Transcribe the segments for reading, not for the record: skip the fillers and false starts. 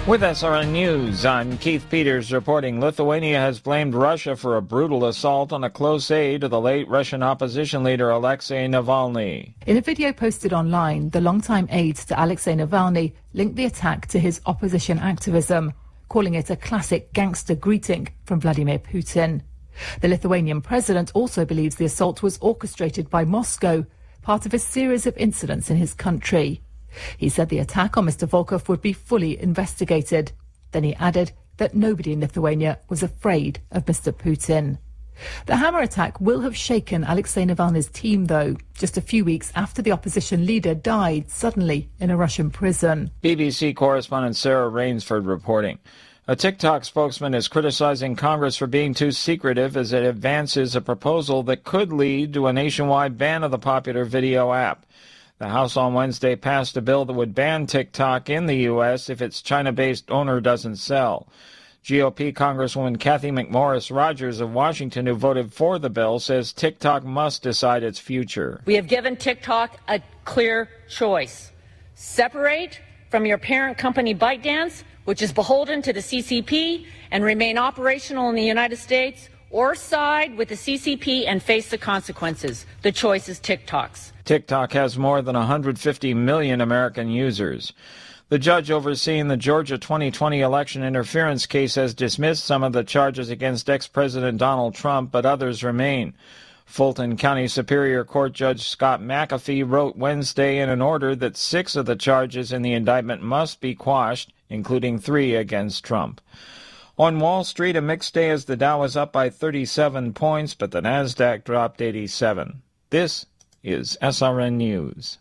With SRN News, I'm Keith Peters reporting Lithuania has blamed Russia for a brutal assault on a close aide to the late Russian opposition leader Alexei Navalny. In a video posted online, the longtime aide to Alexei Navalny linked the attack to his opposition activism, calling it a classic gangster greeting from Vladimir Putin. The Lithuanian president also believes the assault was orchestrated by Moscow, part of a series of incidents in his country. He said the attack on Mr. Volkov would be fully investigated. Then he added that nobody in Lithuania was afraid of Mr. Putin. The hammer attack will have shaken Alexei Navalny's team, though, just a few weeks after the opposition leader died suddenly in a Russian prison. BBC correspondent Sarah Rainsford reporting. A TikTok spokesman is criticizing Congress for being too secretive as it advances a proposal that could lead to a nationwide ban of the popular video app. The House on Wednesday passed a bill that would ban TikTok in the U.S. if its China-based owner doesn't sell. GOP Congresswoman Kathy McMorris Rogers of Washington, who voted for the bill, says TikTok must decide its future. We have given TikTok a clear choice. Separate from your parent company ByteDance, which is beholden to the CCP and remain operational in the United States, or side with the CCP and face the consequences. The choice is TikTok's. TikTok has more than 150 million American users. The judge overseeing the Georgia 2020 election interference case has dismissed some of the charges against ex-President Donald Trump, but others remain. Fulton County Superior Court Judge Scott McAfee wrote Wednesday in an order that 6 of the charges in the indictment must be quashed, including 3 against Trump. On Wall Street, a mixed day as the Dow was up by 37 points, but the Nasdaq dropped 87. This is SRN News.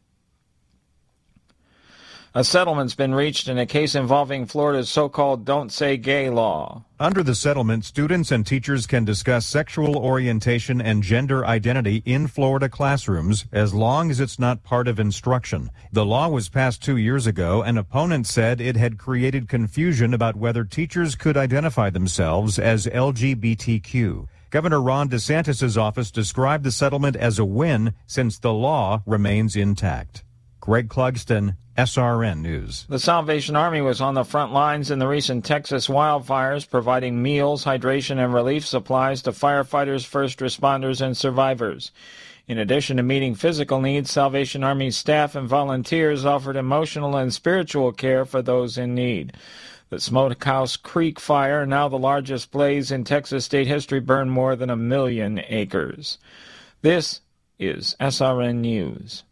A settlement's been reached in a case involving Florida's so-called Don't Say Gay law. Under the settlement, students and teachers can discuss sexual orientation and gender identity in Florida classrooms as long as it's not part of instruction. The law was passed 2 years ago, and opponents said it had created confusion about whether teachers could identify themselves as LGBTQ. Governor Ron DeSantis' office described the settlement as a win since the law remains intact. Greg Clugston, SRN News. The Salvation Army was on the front lines in the recent Texas wildfires, providing meals, hydration, and relief supplies to firefighters, first responders, and survivors. In addition to meeting physical needs, Salvation Army staff and volunteers offered emotional and spiritual care for those in need. The Smokehouse Creek fire, now the largest blaze in Texas state history, burned more than 1 million acres. This is SRN News.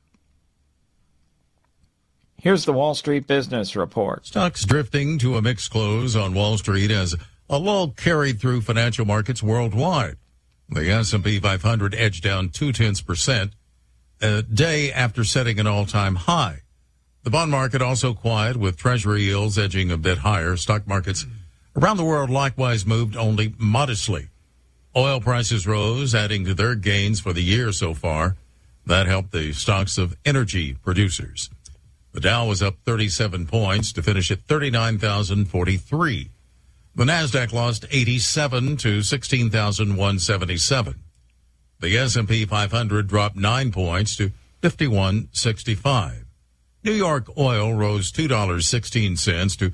Here's the Wall Street Business Report. Stocks drifting to a mixed close on Wall Street as a lull carried through financial markets worldwide. The S&P 500 edged down 0.2%, a day after setting an all-time high. The bond market also quiet, with Treasury yields edging a bit higher. Stock markets around the world likewise moved only modestly. Oil prices rose, adding to their gains for the year so far. That helped the stocks of energy producers. The Dow was up 37 points to finish at 39,043. The Nasdaq lost 87 to 16,177. The S&P 500 dropped 9 points to 5165. New York oil rose $2.16 to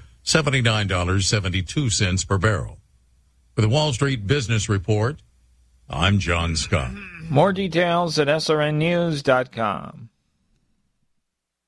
$79.72 per barrel. For the Wall Street Business Report, I'm John Scott. More details at srnnews.com.